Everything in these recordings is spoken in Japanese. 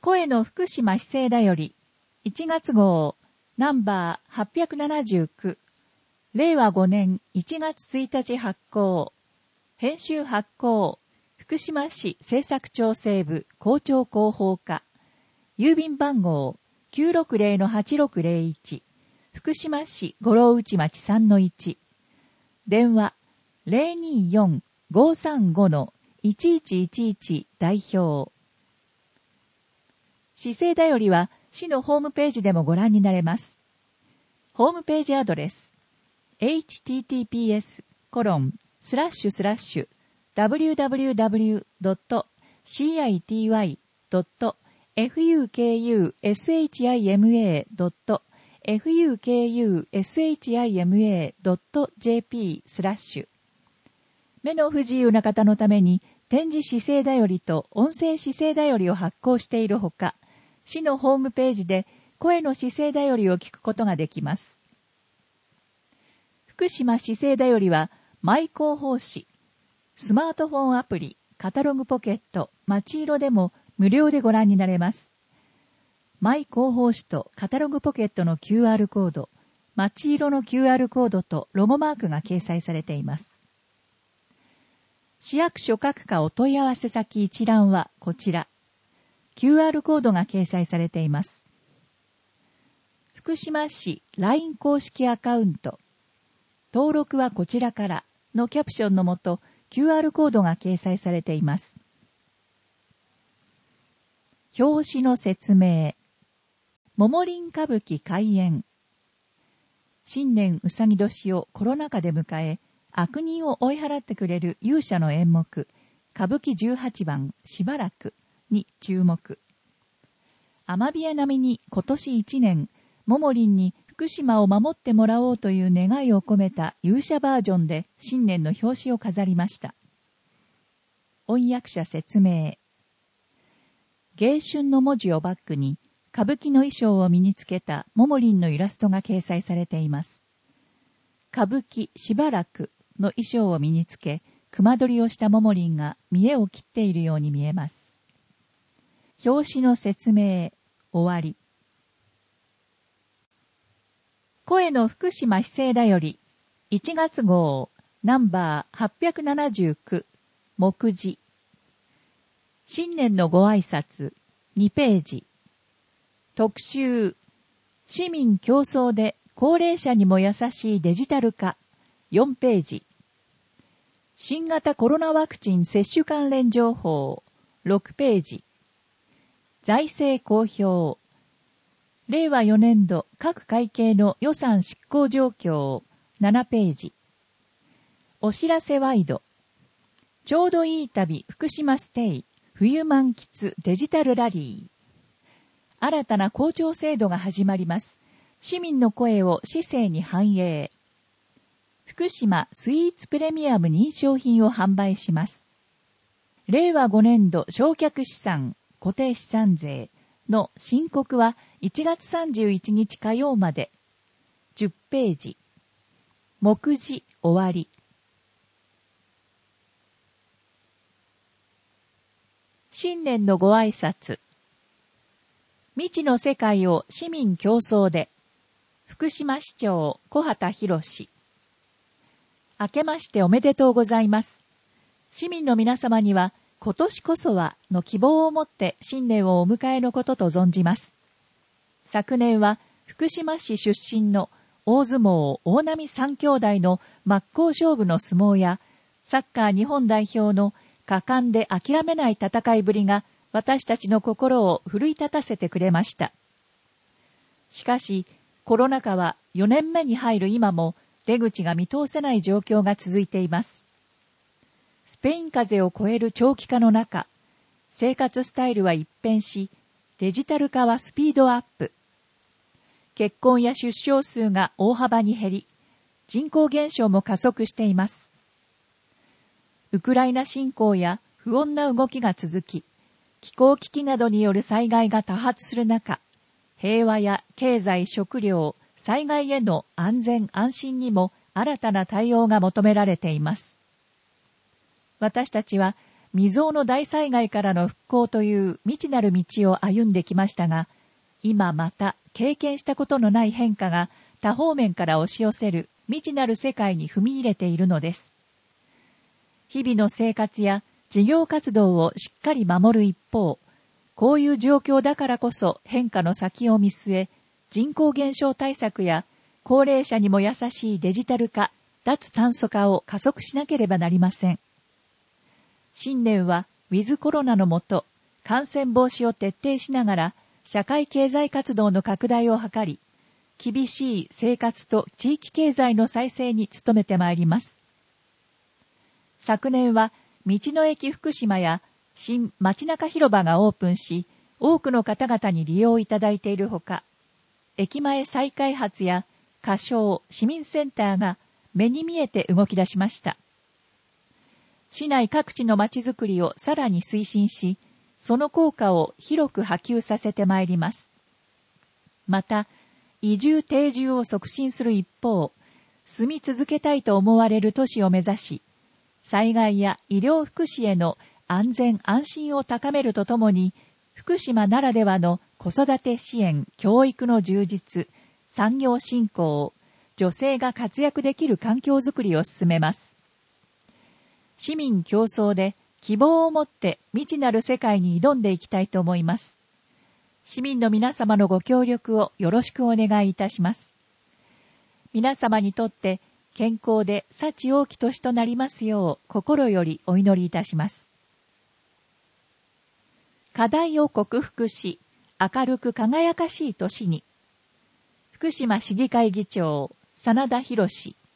声の福島市政だより1月号ナンバー879令和5年1月1日発行編集発行福島市政策調整部校長広報課郵便番号 960-8601 福島市五郎内町 3-1 電話 024-535-1111 代表市政だよりは市のホームページでもご覧になれます。ホームページアドレス https://www.city.fukushima.jp/ 目の不自由な方のために点字市政だよりと音声市政だよりを発行しているほか、市のホームページで声の市政だよりを聞くことができます。福島市政だよりはマイ広報誌、スマートフォンアプリ、カタログポケット、まちいろでも無料でご覧になれます。マイ広報誌とカタログポケットの QR コード、まちいろの QR コードとロゴマークが掲載されています。市役所各課お問い合わせ先一覧はこちら。QR コードが掲載されています。福島市 LINE 公式アカウント、登録はこちらからのキャプションのもと QR コードが掲載されています。表紙の説明。桃林歌舞伎開演。新年うさぎ年をコロナ禍で迎え、悪人を追い払ってくれる勇者の演目、歌舞伎18番しばらくに注目。アマビエ並みに今年1年、桃林に福島を守ってもらおうという願いを込めた勇者バージョンで新年の表紙を飾りました。音訳者説明。迎春の文字をバックに、歌舞伎の衣装を身につけた桃林のイラストが掲載されています。歌舞伎しばらくの衣装を身につけ、熊取りをした桃林が見栄を切っているように見えます。表紙の説明、終わり。声の福島市政だより、1月号、ナンバー879、目次。新年のご挨拶、2ページ。特集、市民共創で高齢者にも優しいデジタル化、4ページ。新型コロナワクチン接種関連情報、6ページ。財政公表。令和4年度各会計の予算執行状況、7ページ。お知らせワイド。ちょうどいい旅福島ステイ、冬満喫デジタルラリー。新たな校長制度が始まります。市民の声を市政に反映。福島スイーツプレミアム認証品を販売します。令和5年度償却資産、固定資産税の申告は1月31日火曜まで。10ページ。目次終わり。新年のご挨拶。未知の世界を市民共創で。福島市長小畑博士。明けましておめでとうございます。市民の皆様には今年こそはの希望を持って新年をお迎えのことと存じます。昨年は福島市出身の大相撲大波三兄弟の真っ向勝負の相撲やサッカー日本代表の果敢で諦めない戦いぶりが私たちの心を奮い立たせてくれました。しかしコロナ禍は4年目に入る今も出口が見通せない状況が続いています。スペイン風邪を超える長期化の中、生活スタイルは一変し、デジタル化はスピードアップ。結婚や出生数が大幅に減り、人口減少も加速しています。ウクライナ侵攻や不穏な動きが続き、気候危機などによる災害が多発する中、平和や経済、食料、災害への安全・安心にも新たな対応が求められています。私たちは未曾有の大災害からの復興という未知なる道を歩んできましたが、今また経験したことのない変化が多方面から押し寄せる未知なる世界に踏み入れているのです。日々の生活や事業活動をしっかり守る一方、こういう状況だからこそ変化の先を見据え、人口減少対策や高齢者にも優しいデジタル化、脱炭素化を加速しなければなりません。新年はウィズコロナのもと、感染防止を徹底しながら社会経済活動の拡大を図り、厳しい生活と地域経済の再生に努めてまいります。昨年は道の駅福島や新街中広場がオープンし、多くの方々に利用いただいているほか、駅前再開発や仮称市民センターが目に見えて動き出しました。市内各地の街づくりをさらに推進し、その効果を広く波及させてまいります。また、移住定住を促進する一方、住み続けたいと思われる都市を目指し、災害や医療福祉への安全安心を高めるとともに、福島ならではの子育て支援、教育の充実、産業振興、女性が活躍できる環境づくりを進めます。市民共創で希望を持って未知なる世界に挑んでいきたいと思います。市民の皆様のご協力をよろしくお願いいたします。皆様にとって健康で幸多き年となりますよう心よりお祈りいたします。課題を克服し、明るく輝かしい年に。福島市議会議長、真田博。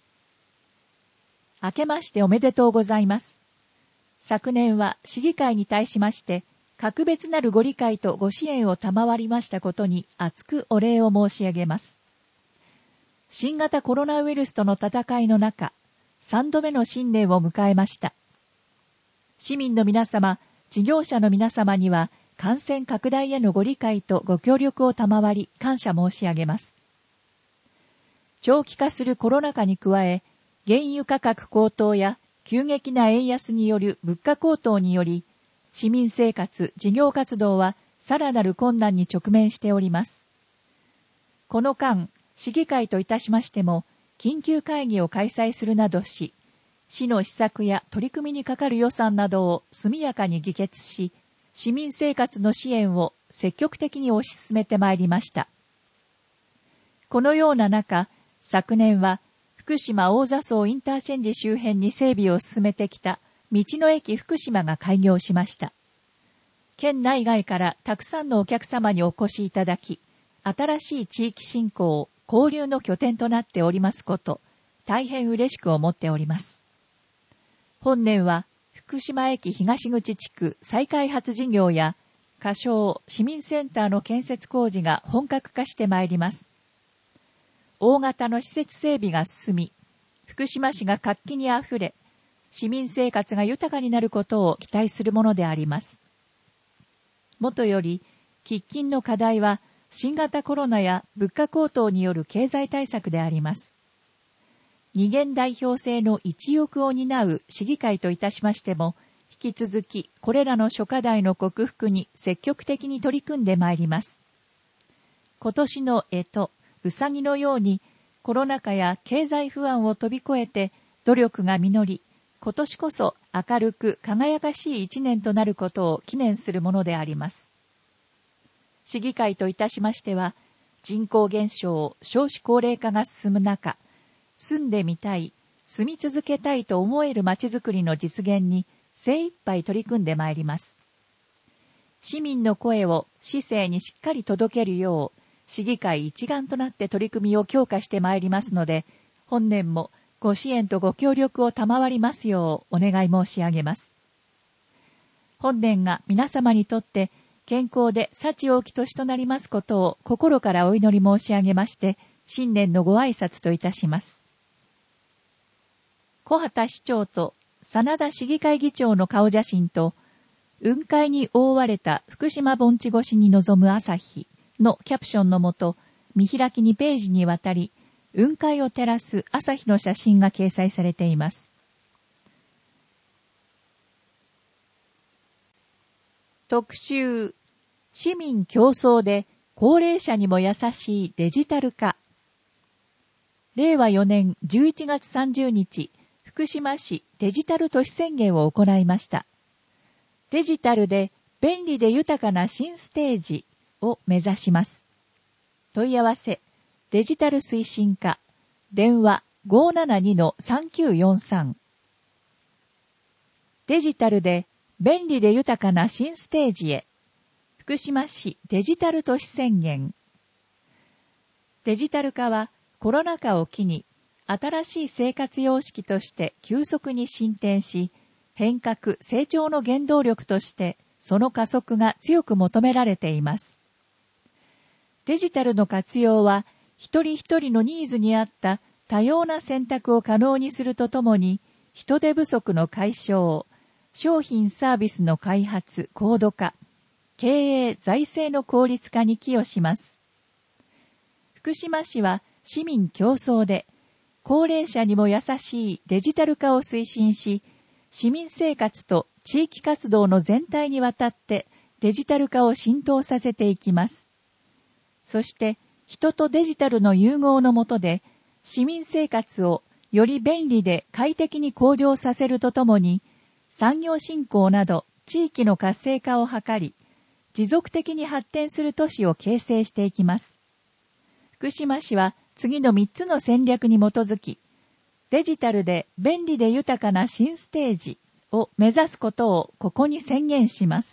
明けましておめでとうございます。昨年は市議会に対しまして、格別なるご理解とご支援を賜りましたことに厚くお礼を申し上げます。新型コロナウイルスとの戦いの中、3度目の新年を迎えました。市民の皆様、事業者の皆様には、感染拡大へのご理解とご協力を賜り、感謝申し上げます。長期化するコロナ禍に加え、原油価格高騰や急激な円安による物価高騰により、市民生活、事業活動はさらなる困難に直面しております。この間、市議会といたしましても、緊急会議を開催するなどし、市の施策や取り組みにかかる予算などを速やかに議決し、市民生活の支援を積極的に推し進めてまいりました。このような中、昨年は、福島大座荘インターチェンジ周辺に整備を進めてきた道の駅福島が開業しました。県内外からたくさんのお客様にお越しいただき、新しい地域振興、交流の拠点となっておりますこと、大変嬉しく思っております。本年は福島駅東口地区再開発事業や仮称市民センターの建設工事が本格化してまいります。大型の施設整備が進み、福島市が活気にあふれ、市民生活が豊かになることを期待するものであります。もとより、喫緊の課題は、新型コロナや物価高騰による経済対策であります。二元代表制の一翼を担う市議会といたしましても、引き続きこれらの諸課題の克服に積極的に取り組んでまいります。今年の干支、うさぎのようにコロナ禍や経済不安を飛び越えて努力が実り、今年こそ明るく輝かしい一年となることを祈念するものであります。市議会といたしましては、人口減少、少子高齢化が進む中、住んでみたい、住み続けたいと思えるまちづくりの実現に精一杯取り組んでまいります。市民の声を市政にしっかり届けるよう、市議会一丸となって取り組みを強化してまいりますので、本年もご支援とご協力を賜りますようお願い申し上げます。本年が皆様にとって健康で幸多き年となりますことを心からお祈り申し上げまして、新年のご挨拶といたします。小畑市長と真田市議会議長の顔写真と、雲海に覆われた福島盆地越しに望む朝日のキャプションのもと、見開き2ページにわたり、雲海を照らす朝日の写真が掲載されています。 特集、市民競争で高齢者にも優しいデジタル化。令和4年11月30日、福島市デジタル都市宣言を行いました。デジタルで便利で豊かな新ステージを目指します。問い合わせ、デジタル推進課、電話 572-3943。デジタルで便利で豊かな新ステージへ。福島市デジタル都市宣言。デジタル化はコロナ禍を機に新しい生活様式として急速に進展し、変革・成長の原動力としてその加速が強く求められています。デジタルの活用は一人一人のニーズに合った多様な選択を可能にするとともに、人手不足の解消、商品サービスの開発・高度化、経営・財政の効率化に寄与します。福島市は市民競争で、高齢者にも優しいデジタル化を推進し、市民生活と地域活動の全体にわたってデジタル化を浸透させていきます。そして、人とデジタルの融合の下で、市民生活をより便利で快適に向上させるとともに、産業振興など地域の活性化を図り、持続的に発展する都市を形成していきます。福島市は次の3つの戦略に基づき、デジタルで便利で豊かな新ステージを目指すことをここに宣言します。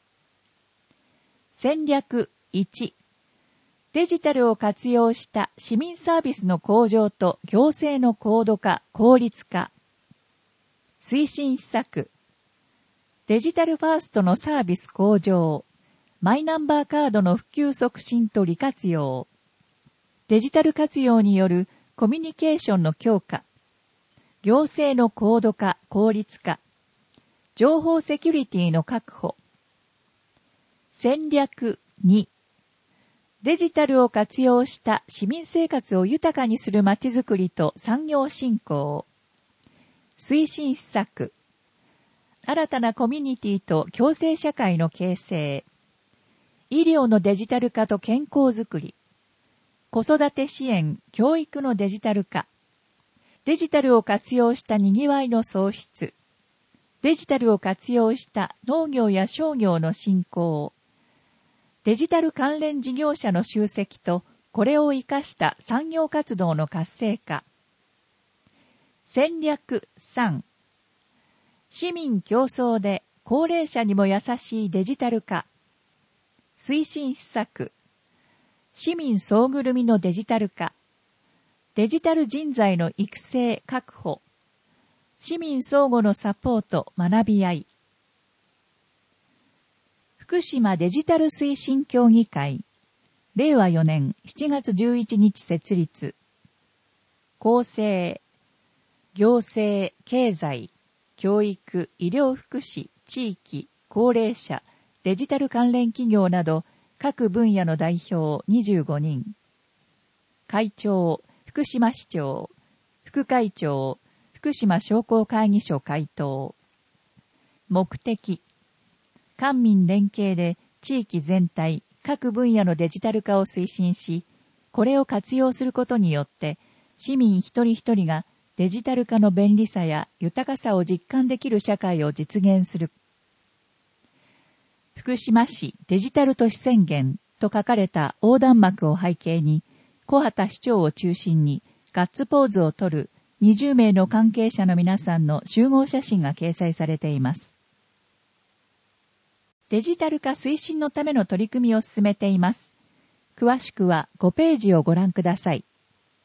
戦略1、デジタルを活用した市民サービスの向上と行政の高度化・効率化。推進施策、デジタルファーストのサービス向上、マイナンバーカードの普及促進と利活用、デジタル活用によるコミュニケーションの強化、行政の高度化・効率化、情報セキュリティの確保。戦略2、デジタルを活用した市民生活を豊かにするまちづくりと産業振興。推進施策、新たなコミュニティと共生社会の形成、医療のデジタル化と健康づくり、子育て支援・教育のデジタル化、デジタルを活用したにぎわいの創出、デジタルを活用した農業や商業の振興、デジタル関連事業者の集積とこれを生かした産業活動の活性化。戦略3、市民競争で高齢者にも優しいデジタル化。推進施策、市民総ぐるみのデジタル化。デジタル人材の育成・確保。市民相互のサポート・学び合い。福島デジタル推進協議会。令和4年7月11日設立。厚生、行政、経済、教育、医療福祉、地域、高齢者、デジタル関連企業など各分野の代表25人。会長、福島市長、副会長、福島商工会議所会頭。目的、官民連携で地域全体、各分野のデジタル化を推進し、これを活用することによって、市民一人一人がデジタル化の便利さや豊かさを実感できる社会を実現する。福島市デジタル都市宣言と書かれた横断幕を背景に、小畑市長を中心にガッツポーズをとる20名の関係者の皆さんの集合写真が掲載されています。デジタル化推進のための取り組みを進めています。詳しくは5ページをご覧ください。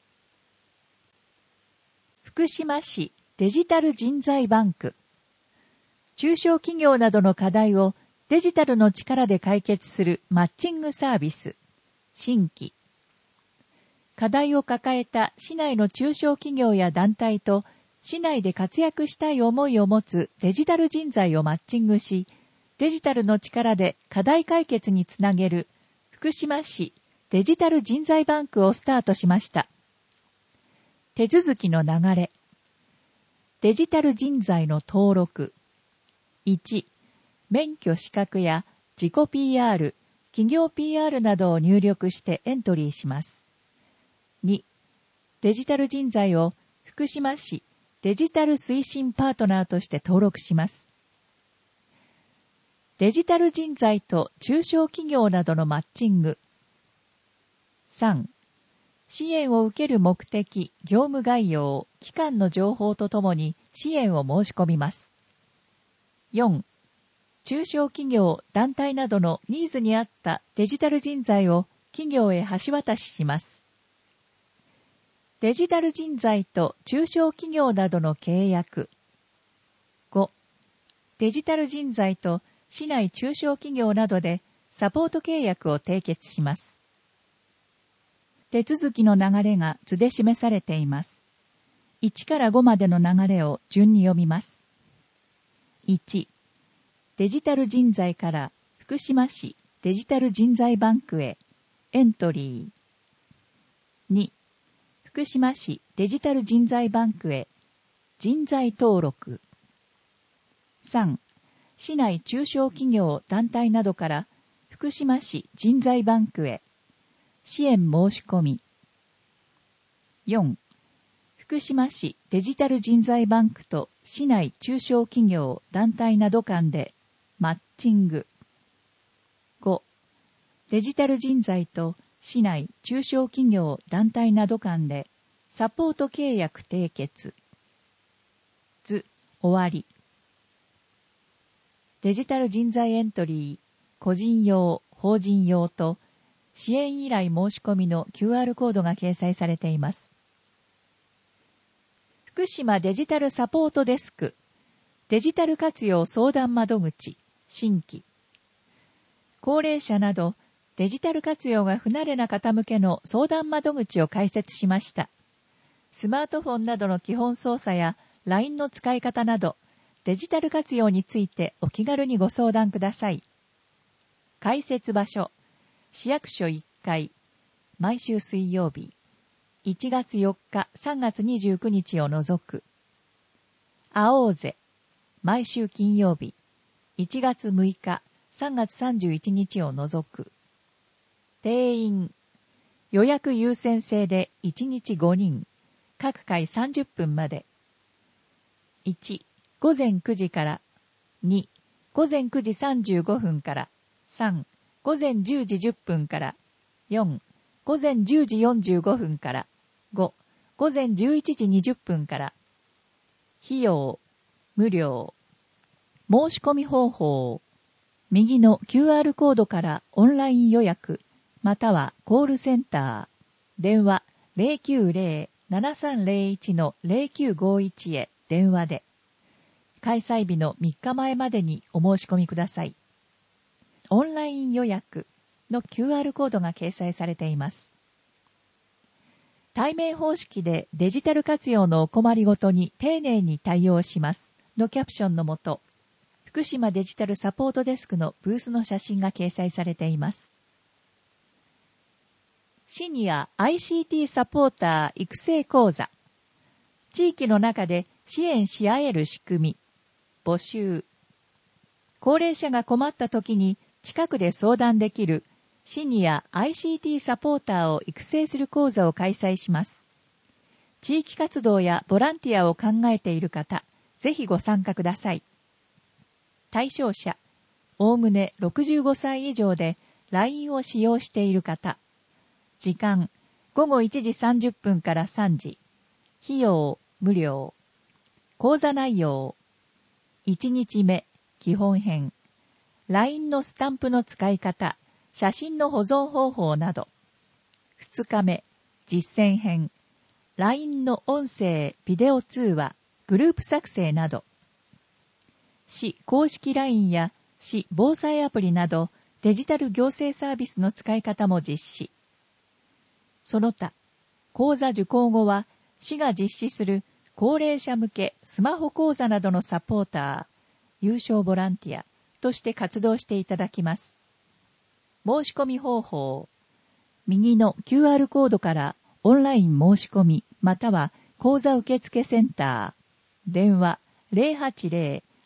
福島市デジタル人材バンク。中小企業などの課題をデジタルの力で解決するマッチングサービス。新規。課題を抱えた市内の中小企業や団体と市内で活躍したい思いを持つデジタル人材をマッチングし、デジタルの力で課題解決につなげる福島市デジタル人材バンクをスタートしました。手続きの流れ。デジタル人材の登録。1、 免許資格や自己 PR、企業 PR などを入力してエントリーします。2、デジタル人材を福島市デジタル推進パートナーとして登録します。デジタル人材と中小企業などのマッチング。3、支援を受ける目的、業務概要、機関の情報とともに支援を申し込みます。4、中小企業、団体などのニーズに合ったデジタル人材を企業へ橋渡しします。デジタル人材と中小企業などの契約。5、デジタル人材と市内中小企業などでサポート契約を締結します。手続きの流れが図で示されています。1から5までの流れを順に読みます。1、デジタル人材から福島市デジタル人材バンクへエントリー。2、福島市デジタル人材バンクへ人材登録。3、市内中小企業団体などから福島市人材バンクへ支援申し込み。4、福島市デジタル人材バンクと市内中小企業団体など間でマッチング。5、デジタル人材と市内中小企業団体など間でサポート契約締結。図、終わり。デジタル人材エントリー、個人用、法人用と支援依頼申し込みの QR コードが掲載されています。福島デジタルサポートデスク、デジタル活用相談窓口、新規。高齢者などデジタル活用が不慣れな方向けの相談窓口を開設しました。スマートフォンなどの基本操作や LINE の使い方など、デジタル活用についてお気軽にご相談ください。開設場所、市役所1階、毎週水曜日、1月4日、3月29日を除く。会おうぜ、毎週金曜日、1月6日、3月31日を除く。定員、予約優先制で1日5人、各回30分まで。1、午前9時から。2、午前9時35分から。3、午前10時10分から。4、午前10時45分から。5、午前11時20分から。費用、無料。申し込み方法。右の QR コードからオンライン予約、またはコールセンター。電話 090-7301-0951 へ電話で。開催日の3日前までにお申し込みください。オンライン予約の QR コードが掲載されています。対面方式でデジタル活用のお困りごとに丁寧に対応しますのキャプションのもと、福島デジタルサポートデスクのブースの写真が掲載されています。シニア ICT サポーター育成講座。地域の中で支援し合える仕組み。募集。高齢者が困った時に近くで相談できるシニア ICT サポーターを育成する講座を開催します。地域活動やボランティアを考えている方、ぜひご参加ください。対象者、おおむね65歳以上で LINE を使用している方。時間、午後1時30分から3時。費用、無料。講座内容。1日目、基本編。LINE のスタンプの使い方、写真の保存方法など。2日目、実践編。LINE の音声、ビデオ通話、グループ作成など。市公式 LINE や市防災アプリなどデジタル行政サービスの使い方も実施。その他、講座受講後は市が実施する高齢者向けスマホ講座などのサポーター、有償ボランティアとして活動していただきます。申し込み方法。右の QR コードからオンライン申し込みまたは講座受付センター。電話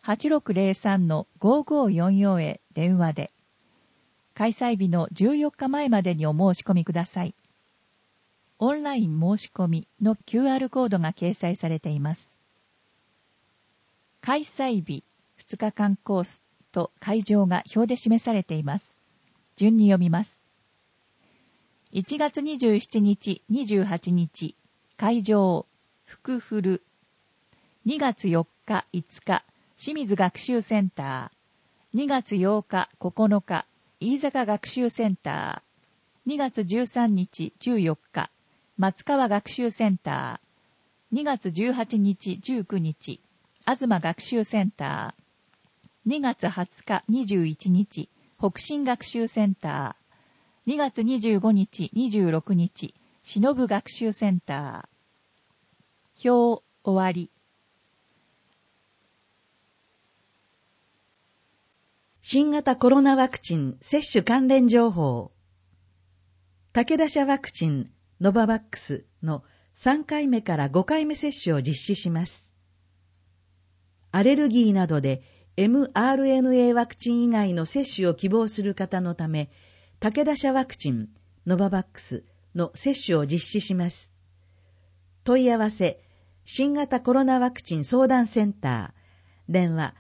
8603-5544へ電話で、開催日の14日前までにお申し込みください。オンライン申し込みの QR コードが掲載されています。開催日、2日間コースと会場が表で示されています。順に読みます。1月27日、28日、会場、福古。2月4日、5日、清水学習センター。2月8日、9日、飯坂学習センター。2月13日、14日、松川学習センター。2月18日、19日、東学習センター。2月20日、21日、北進学習センター。2月25日、26日、忍学習センター。表終わり。 新型コロナワクチン接種関連情報。武田社ワクチンノババックスの3回目から5回目接種を実施します。アレルギーなどで mRNA ワクチン以外の接種を希望する方のため、武田社ワクチンノババックスの接種を実施します。問い合わせ、新型コロナワクチン相談センター、電話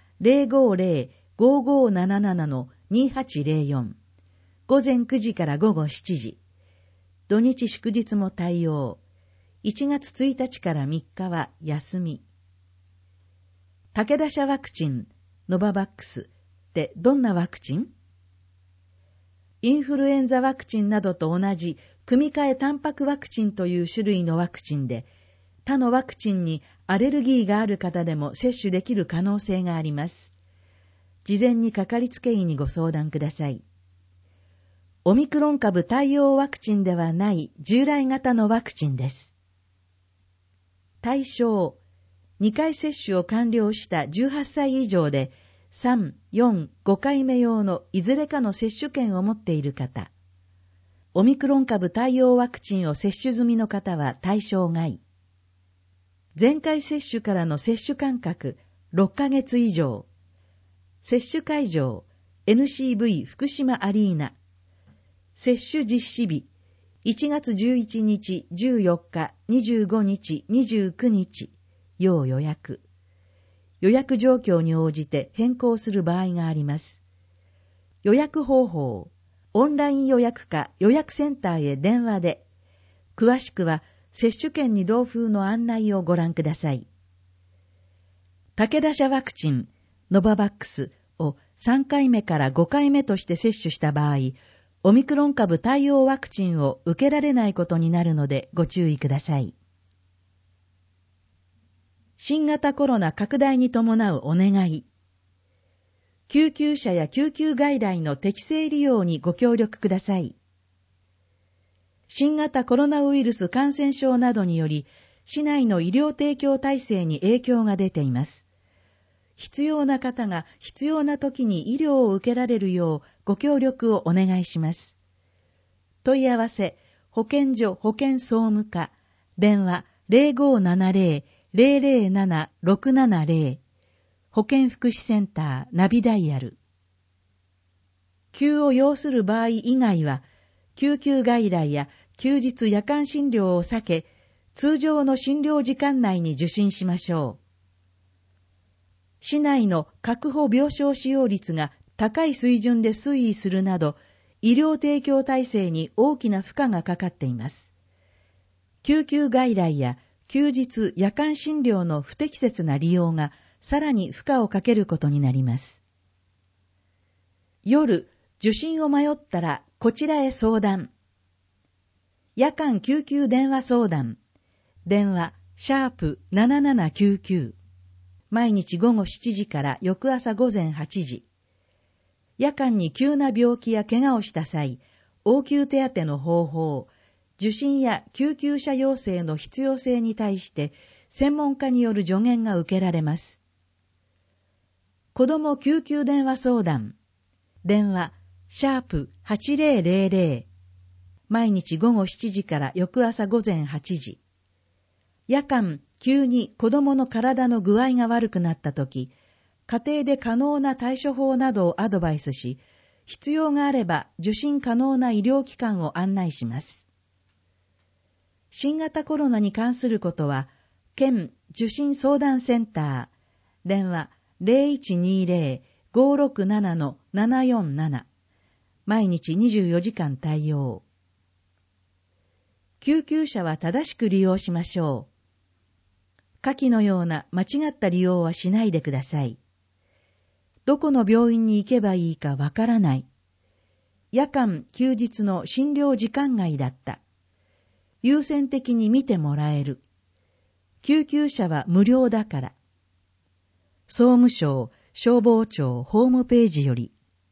050-5577-2804、午前9時から午後7時、土日祝日も対応。1月1日から3日は休み。武田社ワクチンノババックスってどんなワクチン？インフルエンザワクチンなどと同じ組み換えタンパクワクチンという種類のワクチンで、他のワクチンにアレルギーがある方でも接種できる可能性があります。事前にかかりつけ医にご相談ください。オミクロン株対応ワクチンではない従来型のワクチンです。対象、2回接種を完了した18歳以上で3、4、5回目用のいずれかの接種券を持っている方。オミクロン株対応ワクチンを接種済みの方は対象外。前回接種からの接種間隔6ヶ月以上。接種会場 NCV 福島アリーナ。接種実施日1月11日、14日、25日、29日。要予約。予約状況に応じて変更する場合があります。予約方法、オンライン予約か予約センターへ電話で。詳しくは接種券に同封の案内をご覧ください。武田社ワクチンノババックスを3回目から5回目として接種した場合、オミクロン株対応ワクチンを受けられないことになるのでご注意ください。新型コロナ拡大に伴うお願い。救急車や救急外来の適正利用にご協力ください。新型コロナウイルス感染症などにより、市内の医療提供体制に影響が出ています。必要な方が必要な時に医療を受けられるようご協力をお願いします。問い合わせ、保健所保健総務課、電話 0570-007-670、保健福祉センターナビダイヤル。急を要する場合以外は、救急外来や休日夜間診療を避け、通常の診療時間内に受診しましょう。市内の確保病床使用率が高い水準で推移するなど、医療提供体制に大きな負荷がかかっています。救急外来や休日夜間診療の不適切な利用がさらに負荷をかけることになります。夜、受診を迷ったらこちらへ相談。夜間救急電話相談。電話#7799。毎日午後7時から翌朝午前8時。夜間に急な病気や怪我をした際、応急手当の方法、受診や救急車要請の必要性に対して専門家による助言が受けられます。子ども救急電話相談。電話#8000。毎日午後7時から翌朝午前8時。夜間、急に子供の体の具合が悪くなったとき、 家庭で可能な対処法などをアドバイスし、必要があれば受診可能な医療機関を案内します。新型コロナに関することは、県受診相談センター、電話 0120-567-747、毎日24時間対応。救急車は正しく利用しましょう。下記のような間違った利用はしないでください。どこの病院に行けばいいかわからない。夜間・休日の診療時間外だった。優先的に見てもらえる。救急車は無料だから。総務省消防庁ホームページより。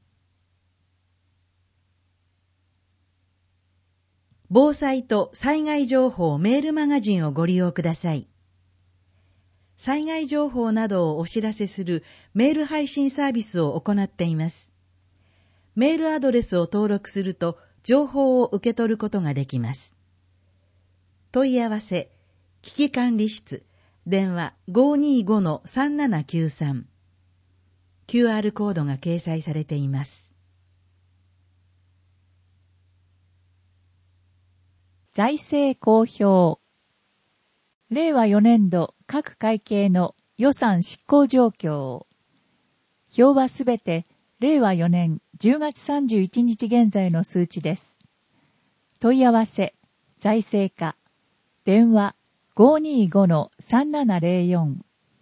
防災と災害情報メールマガジンをご利用ください。災害情報などをお知らせするメール配信サービスを行っています。メールアドレスを登録すると情報を受け取ることができます。問い合わせ、危機管理室、電話 525-3793。QR コードが掲載されています。 財政公表。令和4年度各会計の予算執行状況。表はすべて令和4年10月31日現在の数値です。問い合わせ、財政課、電話 525-3704。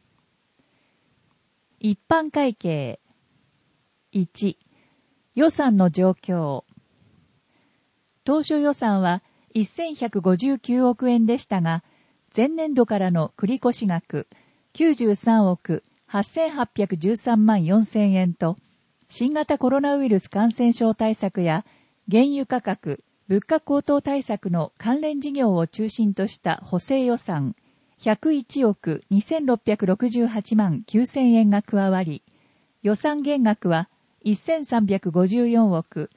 一般会計。1、予算の状況。当初予算は1159億円でしたが、前年度からの繰越額93億8813万4000円と、新型コロナウイルス感染症対策や原油価格、物価高騰対策の関連事業を中心とした補正予算101億2668万9000円が加わり、予算減額は1354億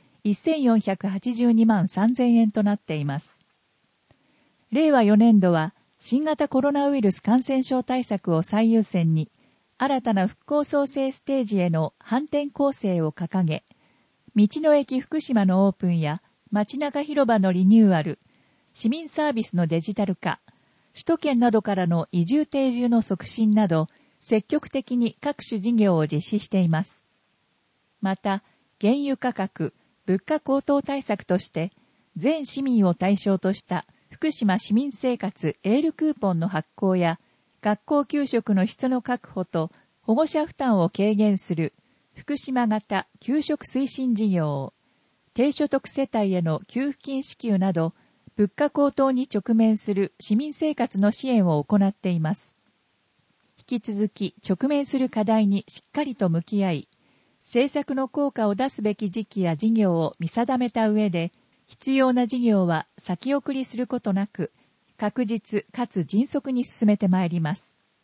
1482万3000円となっています。令和4年度は新型コロナウイルス感染症対策を最優先に、新たな復興創生ステージへの反転攻勢を掲げ、道の駅福島のオープンや街中広場のリニューアル、市民サービスのデジタル化、首都圏などからの移住定住の促進など、積極的に各種事業を実施しています。また、原油価格、物価高騰対策として、全市民を対象とした福島市民生活エールクーポンの発行や、学校給食の質の確保と保護者負担を軽減する福島型給食推進事業、低所得世帯への給付金支給など、物価高騰に直面する市民生活の支援を行っています。引き続き直面する課題にしっかりと向き合い、政策の効果を出すべき時期や事業を見定めた上で、必要な事業は先送りすることなく、確実かつ迅速に進めてまいります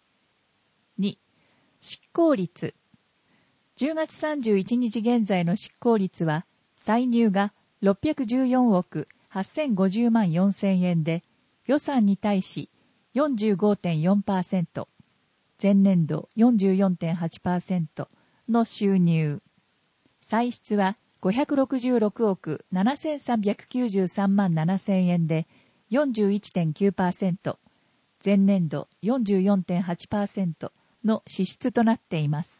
。2、執行率。10月31日現在の執行率は、歳入が614億8050万4000円で、予算に対し 45.4%、前年度 44.8% の収入。歳出は566億7393万7000円で 41.9%、前年度 44.8% の支出となっています。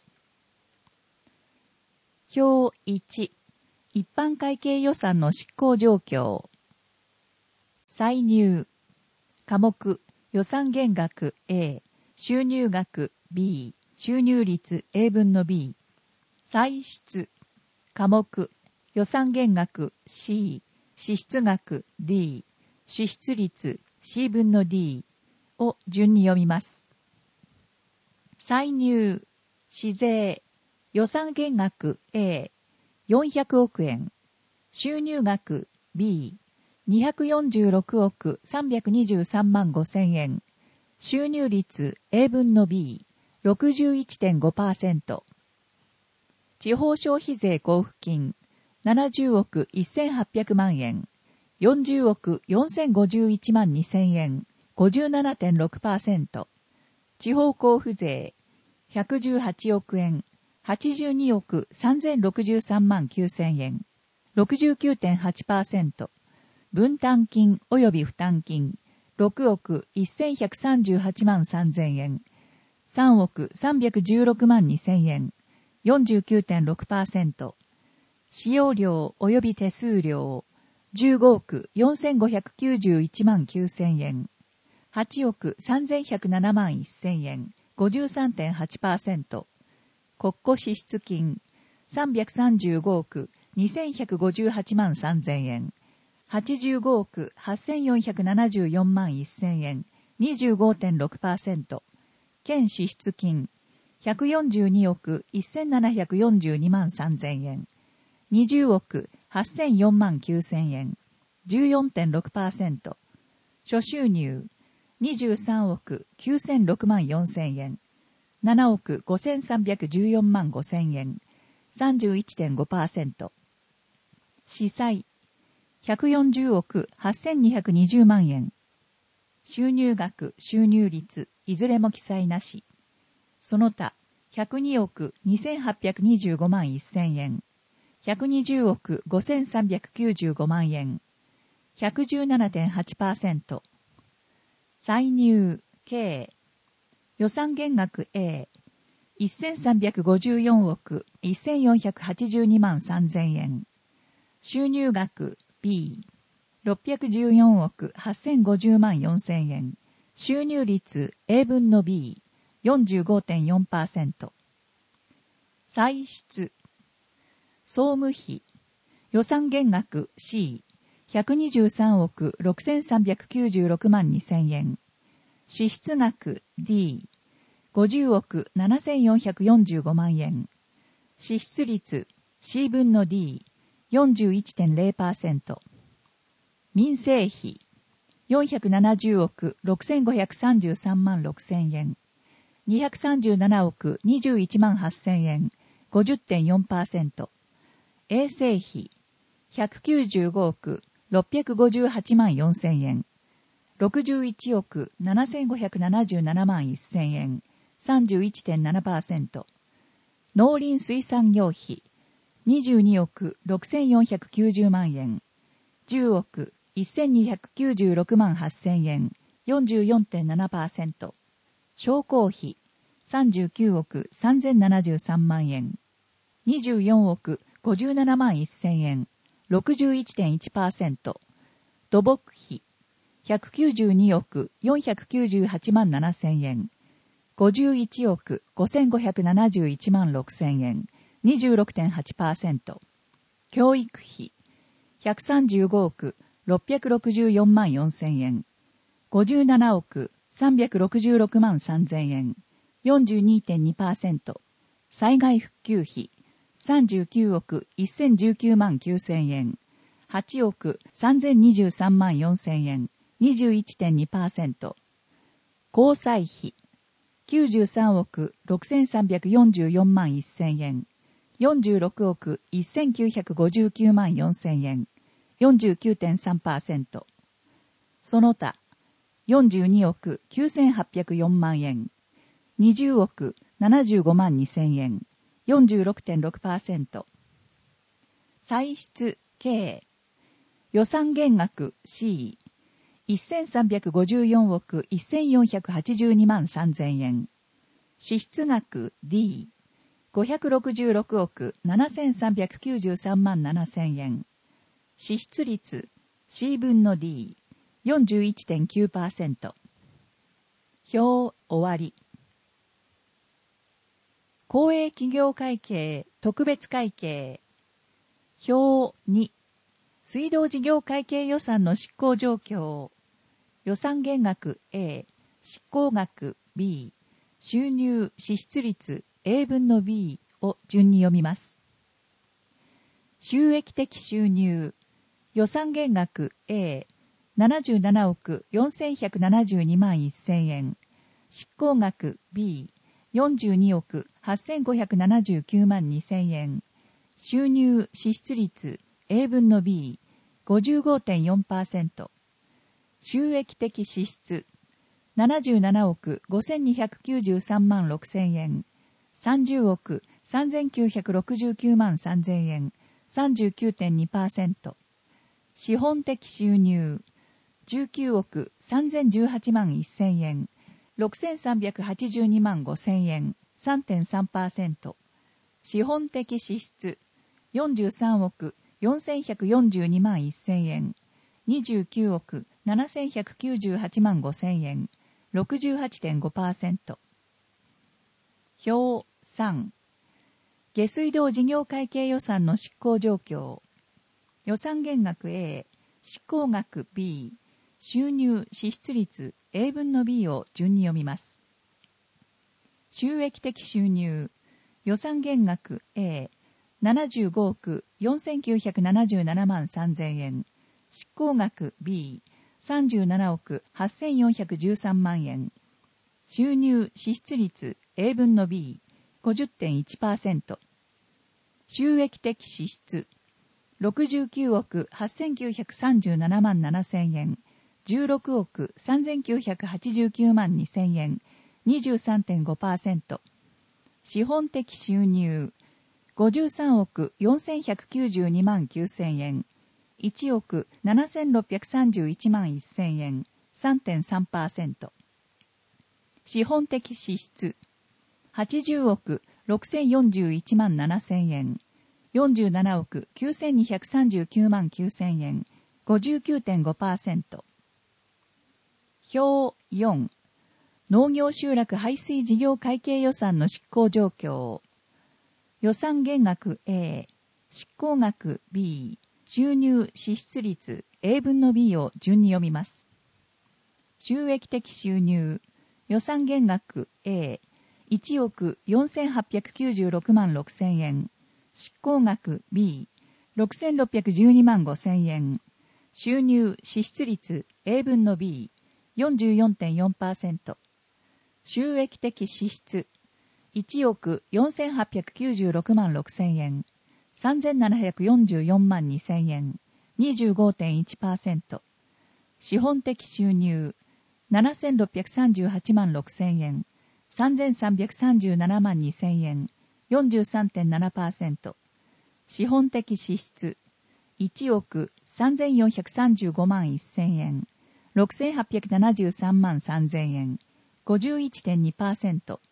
表1、一般会計予算の執行状況。歳入、科目、予算減額 A、収入額 B、収入率 A 分の B。歳出、科目、予算減額 C、支出額 D、支出率 C 分の D を順に読みます。歳入、市税、予算減額 A、400億円、収入額 B、246億323万5000円、収入率 A 分の B、61.5%、地方消費税交付金70億1800万円、40億4051万2000円、57.6%、地方交付税 118億円、82億3063万9000円、69.8%、分担金及び負担金、6億1138万3000円、3億316万2000円、49.6%、使用料及び手数料、15億4591万9000円、8億3107万1000円、53.8%、国庫支出金、335億2158万3000円、85億8474万1000円、25.6%、県支出金、142億1742万3000円、20億8004万9000円、14.6%、諸収入、23億9006万4000円、7億5314万5000円、31.5%、司債、140億8220万円、収入額、収入率、いずれも記載なし、その他、102億2825万1000円、120億5395万円、117.8%、歳入、計、予算減額 A、1354億1482万3000円、収入額 B、614億8050万4000円、収入率 A 分の B、45.4%、歳出、総務費、予算減額 C、123億6396万2000円、支出額 D、50億7445万円、支出率 C 分の D、41.0%、民生費、470億6533万6000円、237億21万8000円、50.4%、衛生費、195億658万4000円、61億7577万1000円、31.7%、農林水産業費、22億6490万円、10億1296万8000円、44.7%、商工費、39億3073万円、24億57万1000円、61.1%、土木費、192億498万7000円、51億5571万6000円、26.8%、教育費、135億664万4000円、57億366万3000円、42.2%、災害復旧費、39億1019万9000円、8億3023万4000円、21.2%、交際費、93億6344万1000円、46億1959万4000円、49.3%、その他、42億9804万円、20億75万2000円、46.6%、歳出、計、予算減額 C、1354億1482万3000円、支出額 D、566億7393万7000円、支出率 C 分の D、41.9%。表終わり。公営企業会計特別会計。表2。水道事業会計予算の執行状況。予算減額 A、執行額 B、収入支出率 A 分の B を順に読みます。収益的収入。予算減額 A、77億4172万1000円。執行額 B、42億8579万2000円。収入支出率 A 分の B、55.4%。収益的支出。77億5293万6000円。 30億3969万3000円、39.2%。資本的収入、19億3018万1000円、6382万5000円、3.3%。資本的支出、43億4142万1000円、29億7198万5000円、68.5%。表3、下水道事業会計予算の執行状況。予算減額 A、執行額 B、収入支出率 A 分の B を順に読みます。収益的収入、予算減額 A、75億4977万3000円、執行額 B、37億8413万円、収入支出率 A 分の B、50.1%。収益的支出、69億8937万7000円、16億3989万2000円、23.5%。資本的収入、53億4192万9000円、1億7631万1000円、3.3%。資本的支出、80億6041万7000円、47億9239万9000円、59.5%。表4、農業集落排水事業会計予算の執行状況。予算減額 A、執行額 B、収入支出率 A 分の B を順に読みます。収益的収入、予算減額 A、1億4896万6000円、執行額 B、6612万5000円、収入支出率 A 分の B、44.4%。収益的支出、1億4896万6000円、3744万2000円、25.1%。資本的収入、7638万6000円、3337万2000円、43.7%。資本的支出、1億3435万1000円、6873万3000円、51.2%。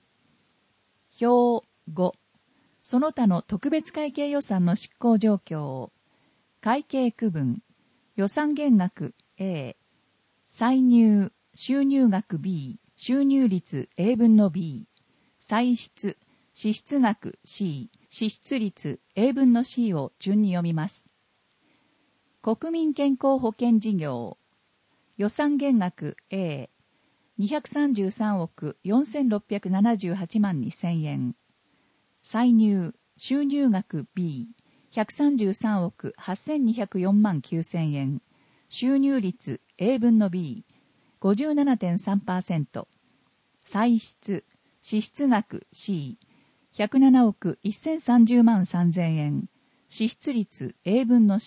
表5、その他の特別会計予算の執行状況。会計区分、予算減額 A、歳入、収入額 B、収入率 A 分の B、歳出、支出額 C、支出率 A 分の C を順に読みます。国民健康保険事業、予算減額 A、233億4678万2000円、歳入、収入額 B、133億8204万9000円、収入率 A 分の B、57.3%、歳出、支出額 C、107億1030万3000円、支出率 A 分の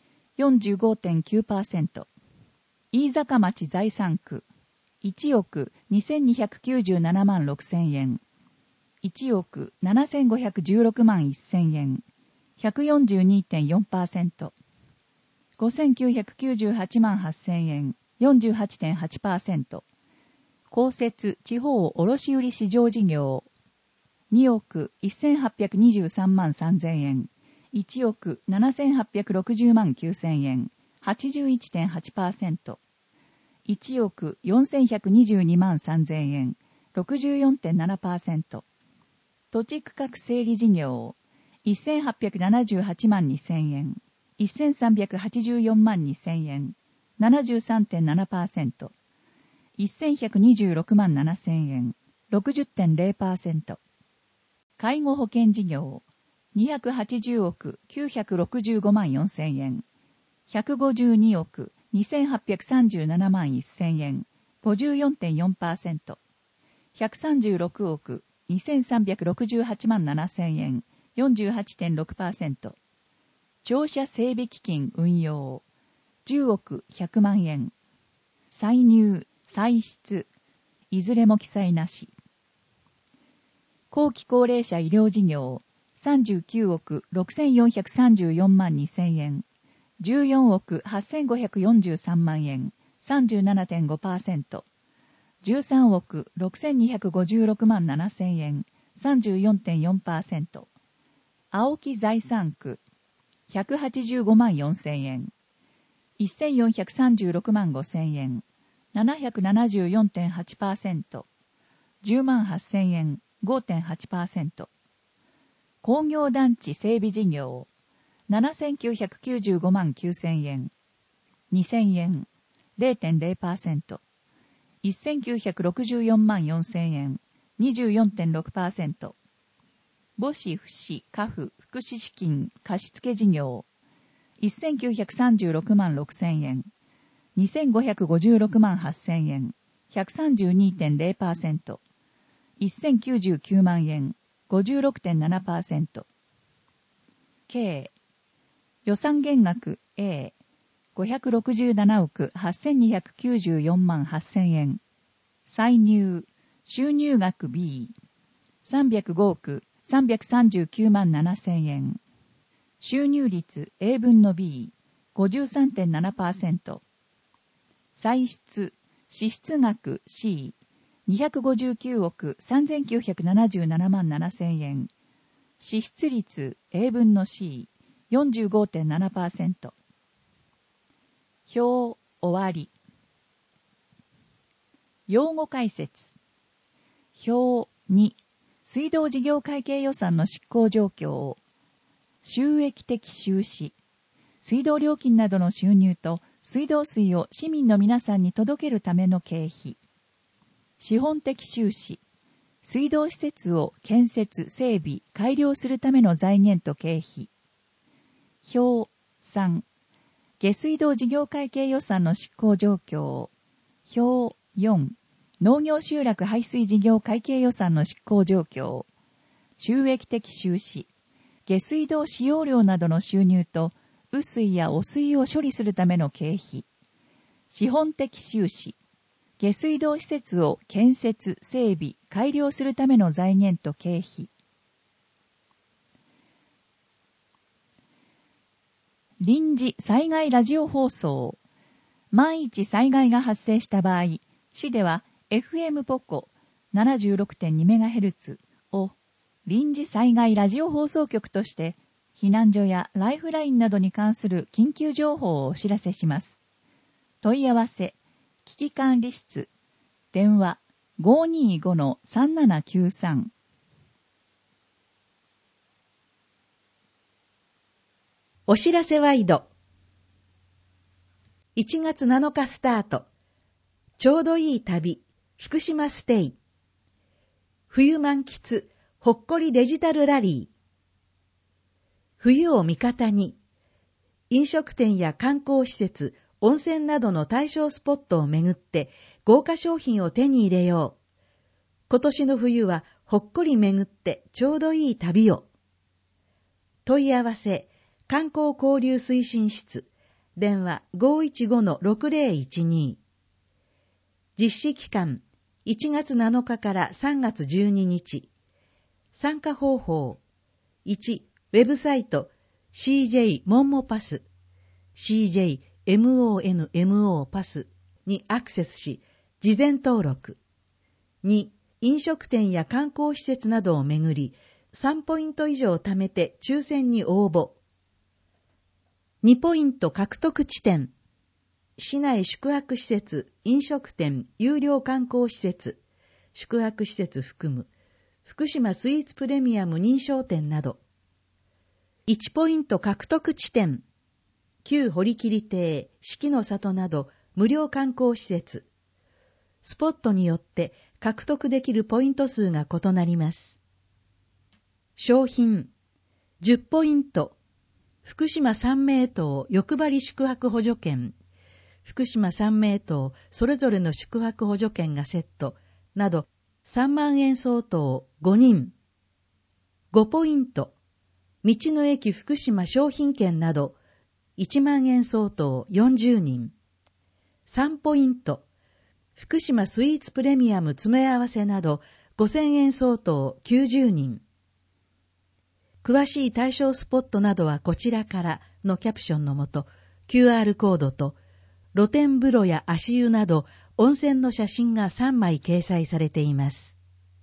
C、45.9%。飯坂町財産区、1億2297万6000円、1億7516万1000円、142.4%。5998万8000円、48.8%。公設地方卸売市場事業、2億1823万3000円、1億7860万9000円、81.8%。1億4122万3000円、64.7%。土地区画整理事業、1878万2000円、1384万2000円、73.7%。1126万7000円、60.0%。介護保険事業、280億965万4000円、152億2837万1000円、54.4%。136億2368万7000円、48.6%。庁舎整備基金運用、10億100万円。歳入、歳出、いずれも記載なし。 後期高齢者医療事業39億6434万2000円、14億8543万円、37.5%、13億6256万7000円、34.4%、青木財産区185万4000円、1436万5000円、774.8%、10万8000円、5.8%、工業団地整備事業7995万9000円、2000円、0.0%、1964万4000円、24.6%、母子父子家父福祉資金貸付事業1936万6000円、2556万8000円、132.0%、1099万円、56.7%、計予算減額 A、567億8294万8000円、歳入、収入額 B、305億339万7000円、収入率 A 分の B、53.7%、歳出、支出額 C、259億3977万7000円、支出率 A 分の C、45.7%。表終わり。用語解説。表2、水道事業会計予算の執行状況を、収益的収支、水道料金などの収入と水道水を市民の皆さんに届けるための経費。資本的収支、水道施設を建設、整備、改良するための財源と経費。表3、下水道事業会計予算の執行状況。表4、農業集落排水事業会計予算の執行状況。収益的収支、下水道使用量などの収入と、雨水や汚水を処理するための経費。資本的収支、下水道施設を建設、整備、改良するための財源と経費。臨時災害ラジオ放送。万一災害が発生した場合、市では FM ポコ 76.2MHz を臨時災害ラジオ放送局として、避難所やライフラインなどに関する緊急情報をお知らせします。問い合わせ、危機管理室、電話 525-3793。 お知らせワイド。1月7日スタート。ちょうどいい旅、福島ステイ。冬満喫、ほっこりデジタルラリー。冬を味方に、飲食店や観光施設、温泉などの対象スポットを巡って豪華商品を手に入れよう。今年の冬はほっこり巡ってちょうどいい旅を。問い合わせ、観光交流推進室、電話 515-6012。実施期間、1月7日から3月12日。参加方法、1、ウェブサイト CJ モンモパス、CJ MONMO パスにアクセスし、事前登録。2、飲食店や観光施設などを巡り、3ポイント以上貯めて抽選に応募。2ポイント獲得地点。市内宿泊施設、飲食店、有料観光施設、宿泊施設含む、福島スイーツプレミアム認証店など。1ポイント獲得地点。旧堀切亭、四季の里など無料観光施設。スポットによって獲得できるポイント数が異なります。商品。10ポイント。福島三名島欲張り宿泊補助券。福島三名島それぞれの宿泊補助券がセット。など3万円相当5人。5ポイント。道の駅福島商品券など1万円相当40人。3ポイント。福島スイーツプレミアム詰め合わせなど 5000円相当90人。詳しい対象スポットなどはこちらからのキャプションのもと、QR コードと露天風呂や足湯など温泉の写真が3枚掲載されています。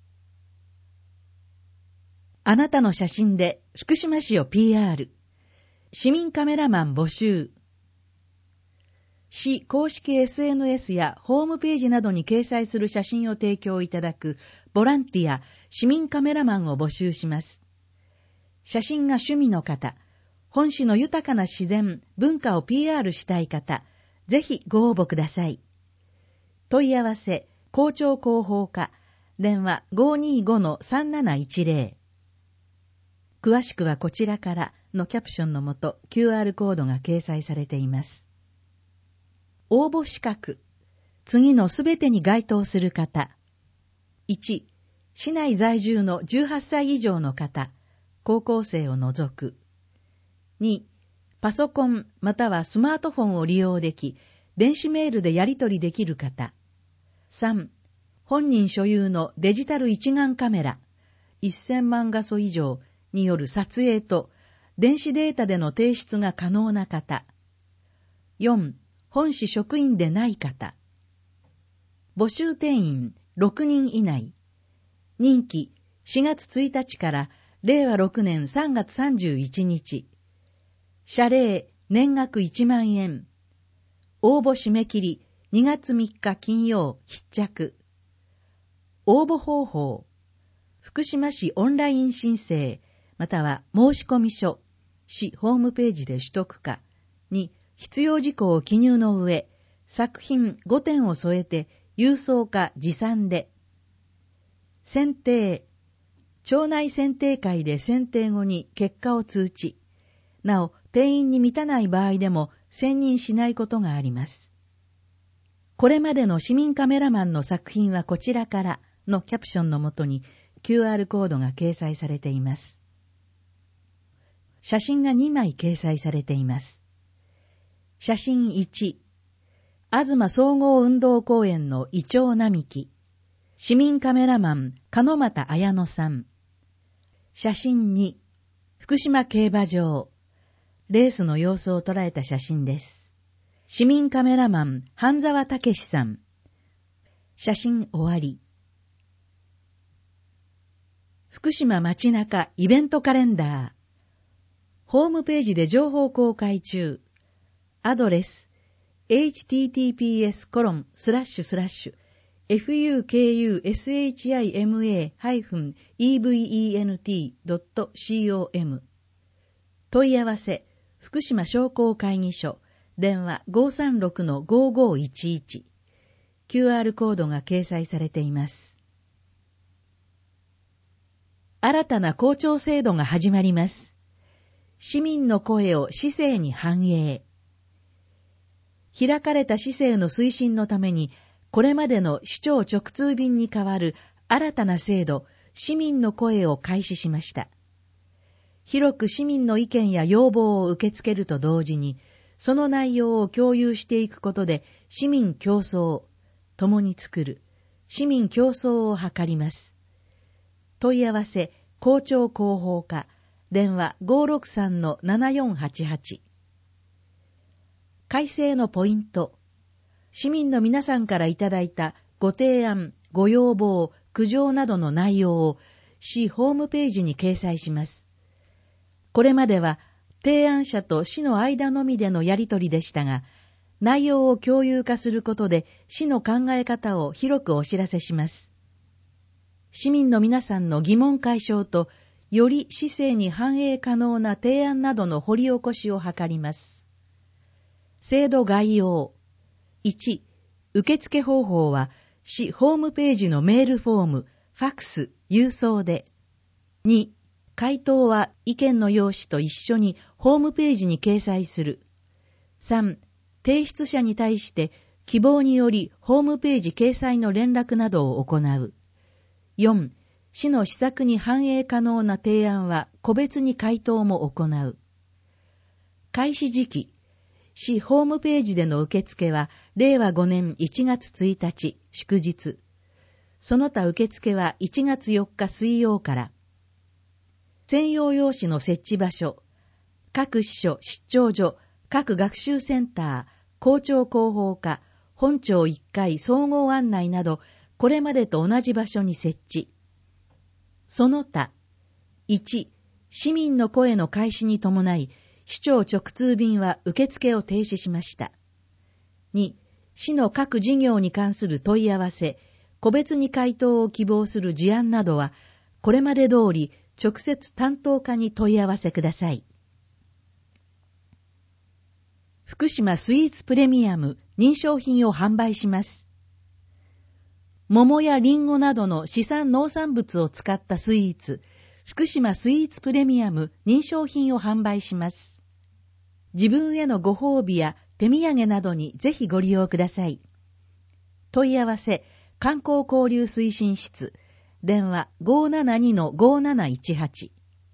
あなたの写真で福島市を PR。市民カメラマン募集。市公式 SNS やホームページなどに掲載する写真を提供いただくボランティア、市民カメラマンを募集します。写真が趣味の方、本市の豊かな自然、文化を PR したい方、ぜひご応募ください。問い合わせ、校長広報課、電話 525-3710。詳しくはこちらからのキャプションのもと QR コードが掲載されています。応募資格。次のすべてに該当する方。1、市内在住の18歳以上の方、高校生を除く。2、パソコンまたはスマートフォンを利用でき、電子メールでやり取りできる方。3、本人所有のデジタル一眼カメラ、1000万画素以上による撮影と、電子データでの提出が可能な方。4、本市職員でない方。募集定員6人以内。任期4月1日から令和6年3月31日。謝礼年額1万円。応募締め切り2月3日金曜必着。応募方法。福島市オンライン申請または申込書、市ホームページで取得かに必要事項を記入の上、作品5点を添えて郵送か持参で。選定。町内選定会で選定後に結果を通知。なお、定員に満たない場合でも選任しないことがあります。これまでの市民カメラマンの作品はこちらからのキャプションのもとに QR コードが掲載されています。写真が2枚掲載されています。写真1、東総合運動公園のイチョウ並木、市民カメラマン鹿俣綾乃さん。写真2、福島競馬場、レースの様子を捉えた写真です。市民カメラマン半沢武さん。写真終わり。福島街中イベントカレンダー。ホームページで情報公開中。アドレス https://fukushima-event.com 問い合わせ福島商工会議所電話 536-5511 QR コードが掲載されています。新たな校長制度が始まります。市民の声を市政に反映。開かれた市政の推進のために、これまでの市長直通便に代わる新たな制度、市民の声を開始しました。広く市民の意見や要望を受け付けると同時に、その内容を共有していくことで、市民共創、共に作る、市民共創を図ります。問い合わせ、校長広報課、電話 563-7488。改正のポイント。市民の皆さんからいただいたご提案、ご要望、苦情などの内容を市ホームページに掲載します。これまでは提案者と市の間のみでのやり取りでしたが、内容を共有化することで市の考え方を広くお知らせします。市民の皆さんの疑問解消と、より市政に反映可能な提案などの掘り起こしを図ります。制度概要。1、受付方法は市ホームページのメールフォーム、ファクス、郵送で。2、回答は意見の用紙と一緒にホームページに掲載する。3、提出者に対して希望によりホームページ掲載の連絡などを行う。4、市の施策に反映可能な提案は個別に回答も行う。開始時期。市ホームページでの受付は令和5年1月1日祝日。 その他受付は1月4日水曜から。専用用紙の設置場所、各支所、出張所、各学習センター、校長広報課、本庁1階総合案内など、これまでと同じ場所に設置。その他、1、市民の声の開始に伴い、市長直通便は受付を停止しました。2、市の各事業に関する問い合わせ、個別に回答を希望する事案などは、これまで通り直接担当課に問い合わせください。福島スイーツプレミアム認証品を販売します。桃やリンゴなどの市産農産物を使ったスイーツ、福島スイーツプレミアム認証品を販売します。自分へのご褒美や手土産などにぜひご利用ください。問い合わせ、観光交流推進室、電話 572-5718。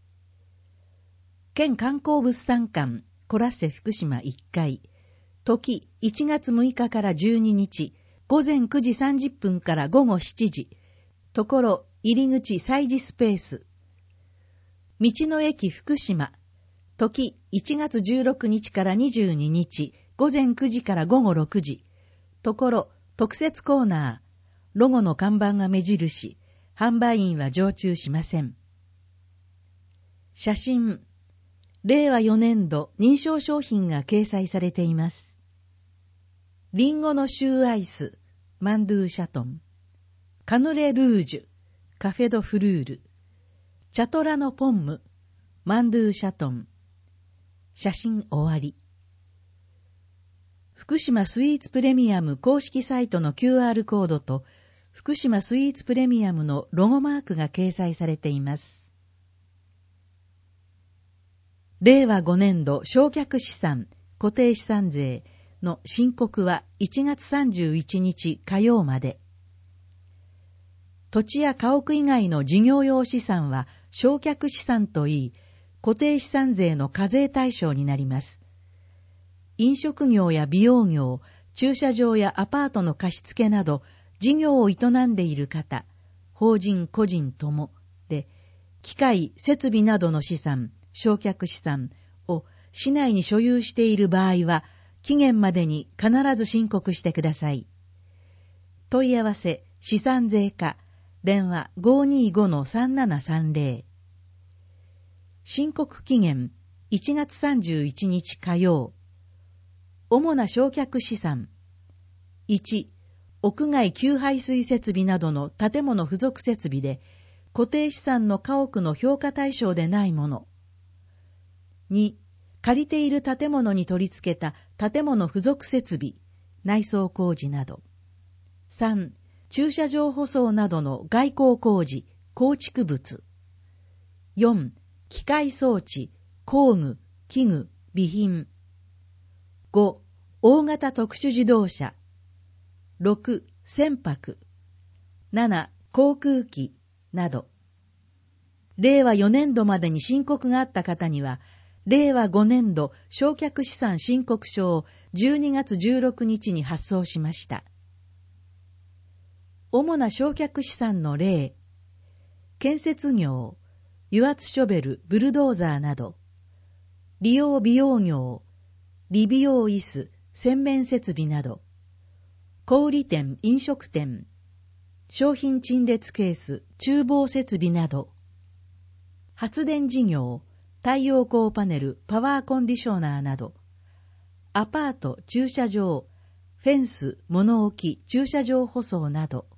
県観光物産館、コラッセ福島1階。時、1月6日から12日、午前9時30分から午後7時。ところ、入り口催事スペース。道の駅福島。時、1月16日から22日、午前9時から午後6時。ところ、特設コーナー。ロゴの看板が目印。販売員は常駐しません。写真。令和4年度認証商品が掲載されています。リンゴのシューアイス、マンドゥーシャトン。カヌレルージュ、カフェドフルール。チャトラのポンム、マンドゥーシャトン。写真終わり。福島スイーツプレミアム公式サイトの QR コードと福島スイーツプレミアムのロゴマークが掲載されています。令和5年度償却資産、固定資産税の申告は1月31日火曜まで。土地や家屋以外の事業用資産は償却資産といい、固定資産税の課税対象になります。飲食業や美容業、駐車場やアパートの貸付など、事業を営んでいる方、法人個人ともで、機械、設備などの資産、償却資産を市内に所有している場合は、期限までに必ず申告してください。問い合わせ、資産税課、電話 525-3730。申告期限、1月31日火曜。主な償却資産。1、屋外給排水設備などの建物付属設備で、固定資産の家屋の評価対象でないもの。2、借りている建物に取り付けた建物付属設備、内装工事など。3、駐車場舗装などの外構工事、構築物。4、機械装置、工具、器具、備品。5、大型特殊自動車。6、船舶。7、航空機など。令和4年度までに申告があった方には、令和5年度償却資産申告書を12月16日に発送しました。主な償却資産の例。建設業、油圧ショベル、ブルドーザーなど。理容美容業、理美容椅子、洗面設備など。小売店、飲食店、商品陳列ケース、厨房設備など。発電事業、太陽光パネル、パワーコンディショナーなど。アパート、駐車場、フェンス、物置、駐車場舗装など。